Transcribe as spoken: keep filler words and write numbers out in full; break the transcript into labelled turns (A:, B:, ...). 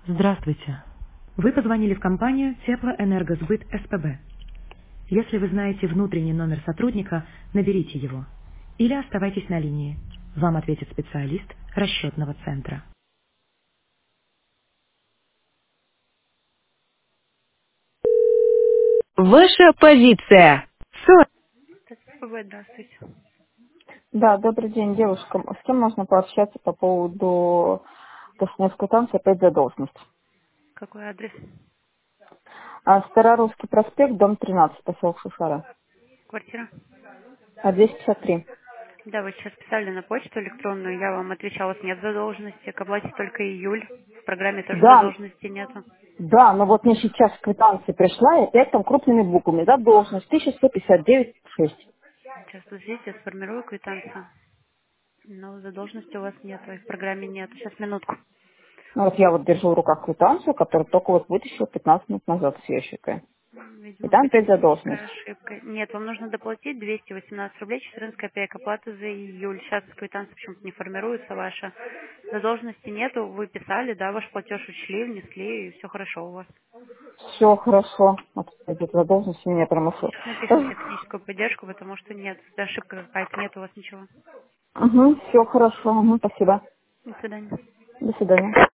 A: Здравствуйте. Вы позвонили в компанию Теплоэнергосбыт СПБ. Если вы знаете внутренний номер сотрудника, наберите его. Или оставайтесь на линии. Вам ответит специалист расчетного центра. Ваша позиция. СПБ, здравствуйте.
B: Да, добрый день, девушка. С кем можно пообщаться по поводу Тосневской танца опять задолженность?
A: Какой адрес?
B: А, Старорусский проспект, дом тринадцать, поселок Шушара.
A: Квартира?
B: А двести пятьдесят три.
A: Да, вы сейчас писали на почту электронную, я вам отвечала, нет задолженности, к оплате только июль. В программе тоже
B: Да,
A: задолженности нету.
B: да, но вот мне сейчас квитанция пришла, и опять там крупными буквами. Задолженность тысяча сто пятьдесят девять шесть.
A: Сейчас, подождите, я сформирую квитанцию. Но задолженности у вас нет, и в программе нет. Сейчас, минутку.
B: Ну вот я вот держу в руках квитанцию, которую только вот вытащила пятнадцать минут назад с ящика.
A: М,
B: И
A: Видимо,
B: там
A: какая-то
B: опять задолженность.
A: техническая ошибка. Нет, вам нужно доплатить двести восемнадцать рублей четырнадцать копеек оплаты за июль. Сейчас квитанция почему-то не формируется ваша. Задолженности нету, вы писали, да, ваш платеж учли, внесли, и все хорошо у вас.
B: Все хорошо. Вот эти задолженности меня прямо...
A: Сейчас напишем техническую поддержку, потому что нет, ошибка какая-то, нет у вас ничего.
B: Угу, все хорошо. Угу, спасибо.
A: До свидания.
B: До свидания.